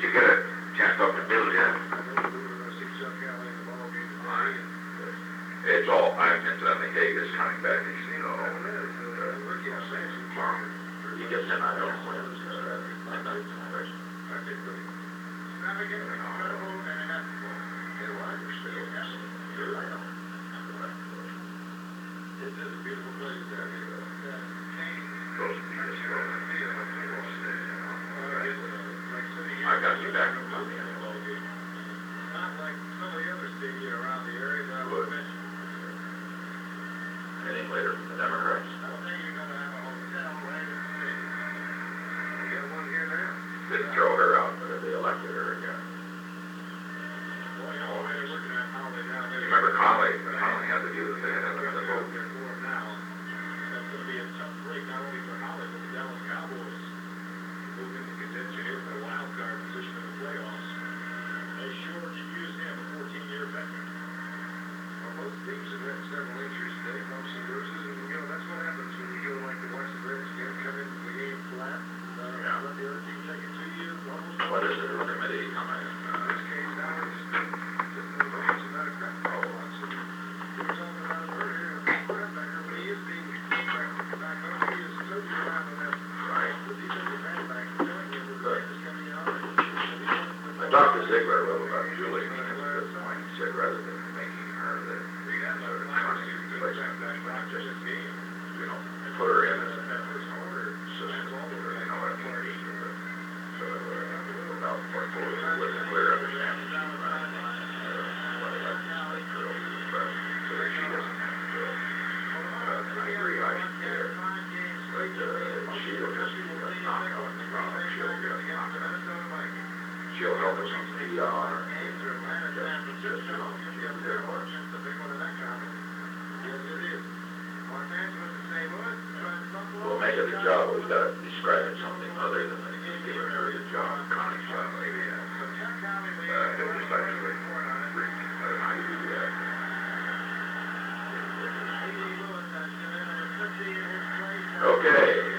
you get a chance to talk to Bill yet? It's all, incidentally, Hague is coming back, you know. He gets in, I don't know when. I got you back. Not like some of the other cities around the area that I would mention. Anything later from the Democrats? I don't think you're going to have a hotel right in the city. We got one here now. Didn't throw her out, but they elected her again. Boy, they're looking at how they now. You remember Conley? Conley had the view that they had another vote. That's going to be a tough break, not only for Holly, but the Dallas Cowboys. Move into contention here for the wild card position in the playoffs. They sure could use him, a 14-year veteran. Well, both teams have had several injuries today, bumps and bruises, and that's what happens when you go like the Washington Redskins, come into the game flat, let the other team take it to you. What is it, a committee coming in? In this case, now it's just the Rams and not a crap. Oh, so we were talking about it earlier, linebacker, but he is being contracted back up. He is totally around on that. Right. With these other linebackers, telling you the Rams is coming out. I talked to Ziegler a little about Julie, and he said rather than making her the sort of constant replacement, just, you know, put her in as a assistant, you know, at the sort of without portfolio, with a clear understanding of what elections are so that she doesn't have to, I agree, I should care, but she'll just knock out the problem, she'll get knocked out. She'll help us on PR. We'll make it a job, but we got to describe it something other than just giving her the job. Connie's job, maybe. It was actually how you do that. Okay.